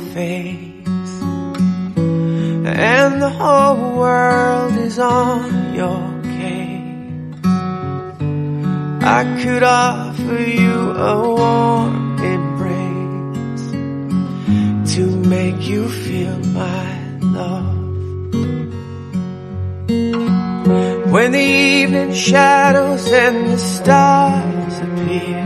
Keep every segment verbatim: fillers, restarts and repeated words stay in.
face, and the whole world is on your case. I could offer you a warm embrace to make you feel my love. When the evening shadows and the stars appear,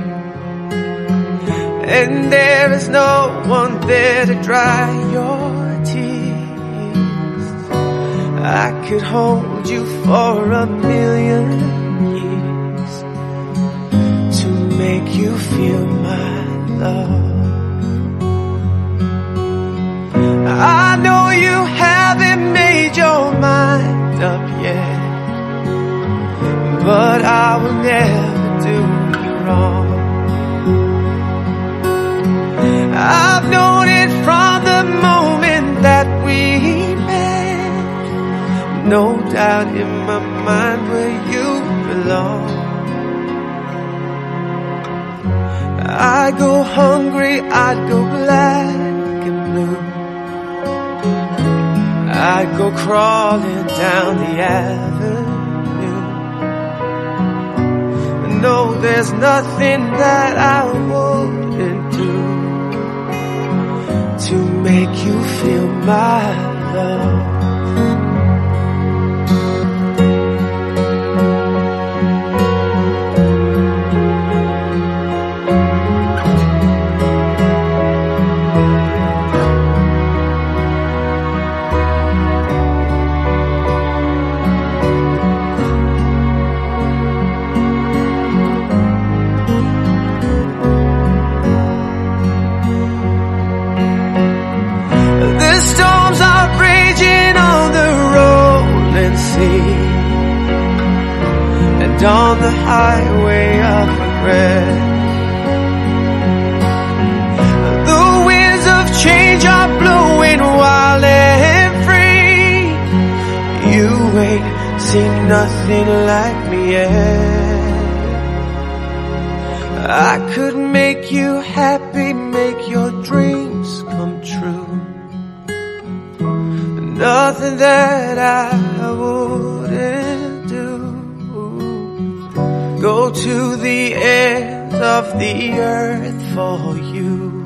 and there is no one there to dry your tears, I could hold you for a million years to make you feel my love. I know you haven't made your mind up yet, but I will never do you wrong. I've known it from the moment that we met, no doubt in my mind where you belong. I'd go hungry, I'd go black and blue, I'd go crawling down the avenue. No, there's nothing that I wouldn't do to make you feel my love. And on the highway of regret, the winds of change are blowing wild and free. You ain't seen nothing like me yet. I could make you happy, make your dreams come true. Nothing that I wouldn't do. Go to the ends of the earth for you.